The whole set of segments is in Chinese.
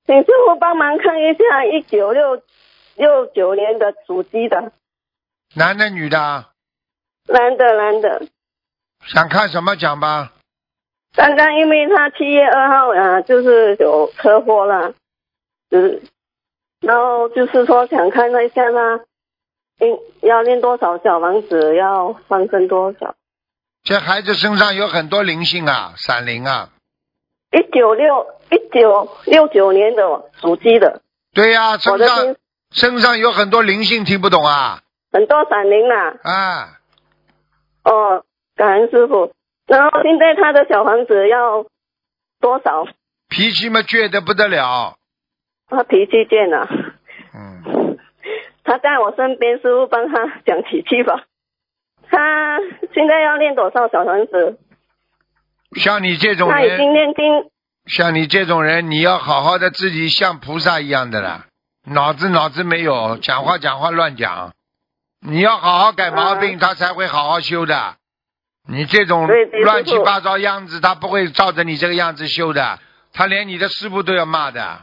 请师傅帮忙看一下1969年的属鸡的， 男的女的啊？ 男的。 想看什么讲吧？ 刚刚因为他7月2号就是有车祸了，然后就是说想看一下他要练多少小房子，要放生多少。 这孩子身上有很多灵性啊，闪灵啊。 1969年的属鸡的。 对呀，身上有很多灵性，听不懂啊？ 很多闪灵啦。 啊。 哦，感恩师傅。然后现在他的小房子要多少？ 脾气嘛倔得不得了。 他脾气倔啊。 嗯。 他在我身边，师傅帮他讲几句吧。他现在要练多少小房子？ 像你这种人， 他已经练经。 像你这种人，你要好好的自己像菩萨一样的啦，脑子没有，讲话乱讲。你要好好改毛病，他才会好好修的。你这种乱七八糟样子，他不会照着你这个样子修的，他连你的师父都要骂的。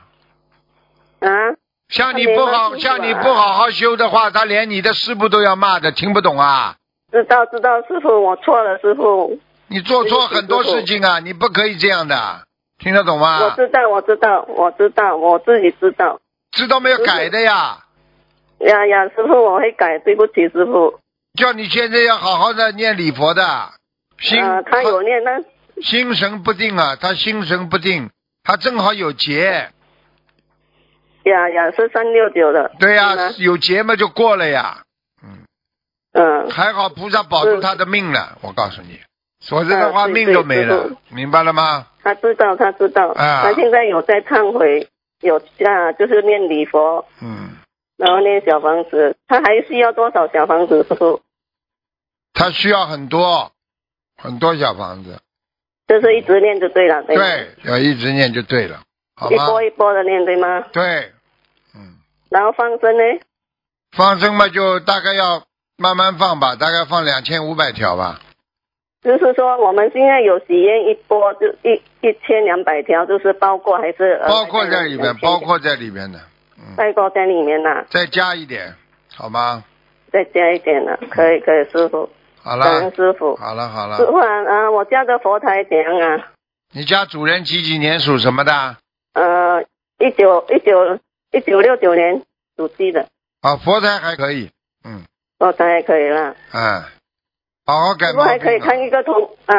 像你不好好修的话，他连你的师父都要骂的，听不懂啊？ 知道，师父，我错了，师父。 你做错很多事情啊，你不可以这样的，听得懂吗？ 我知道，我自己知道。 知道没有改的呀？ 呀，师父，我会改，对不起，师父。 叫你现在要好好的念礼佛的。 他有念呢。 心神不定啊，他心神不定，他正好有劫。 呀，是369的。 对呀，有劫嘛就过了呀。还好菩萨保住他的命了，我告诉你，否则的话命都没了，明白了吗？ 他知道，他现在有在忏悔，有就是念礼佛，然后念小房子，他还需要多少小房子，师父？ 他需要很多小房子， 就是一直念就对了，对吗？ 对，要一直念就对了，好吗？ 一波一波的念，对吗？ 对， 然后放生呢？ 放生嘛，就大概要慢慢放吧，大概放2500条吧。 就是说我们现在有许愿一波就1200条，就是包括还是包括在里面，包括在里面的。 包括在里面呐。 再加一点，好吗？ 再加一点了，可以，师傅。 好了。 感恩师傅。 好了。 师傅我家的佛台怎样啊？ 你家主人几年属什么的 ？1969年属鸡的。 佛台还可以。 佛台还可以啦。 好好改毛病。 师傅还可以看一个